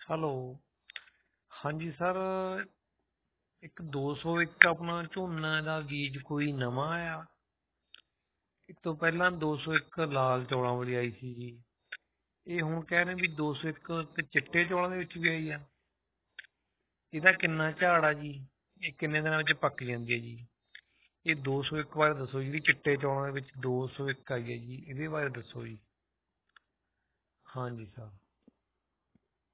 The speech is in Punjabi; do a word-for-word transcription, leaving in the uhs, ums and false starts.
ਹੈਲੋ। ਹਾਂਜੀ ਸਰ, ਇੱਕ ਦੋ ਸੌ ਇੱਕ ਆਪਣਾ ਝੋਨਾ ਦਾ ਬੀਜ ਕੋਈ ਨਵਾਂ ਆਇਆ? ਇਸ ਤੋਂ ਪਹਿਲਾਂ ਦੋ ਸੌ ਇੱਕ ਲਾਲ ਚੌਲਾਂ ਵਾਲੀ ਆਈ ਸੀ ਜੀ। ਇਹ ਹੁਣ ਕਹਿ ਰਹੇ ਵੀ ਦੋ ਸੌ ਇੱਕ ਤੇ ਚਿੱਟੇ ਚੌਲਾਂ ਦੇ ਵਿੱਚ ਵੀ ਆਈ ਆ। ਇਹਦਾ ਕਿੰਨਾ ਝਾੜ ਆ ਜੀ? ਇਹ ਕਿੰਨੇ ਦਿਨਾਂ ਵਿੱਚ ਪੱਕ ਜਾਂਦੀ ਹੈ ਜੀ? ਇਹ ਦੋ ਸੌ ਇੱਕ ਬਾਰੇ ਦੱਸੋ, ਜਿਹੜੀ ਚਿੱਟੇ ਚੌਲਾਂ ਦੇ ਵਿੱਚ ਦੋ ਸੌ ਇੱਕ ਆਈ ਹੈ ਜੀ, ਇਹਦੇ ਬਾਰੇ ਦੱਸੋ ਜੀ। ਹਾਂਜੀ ਸਰ।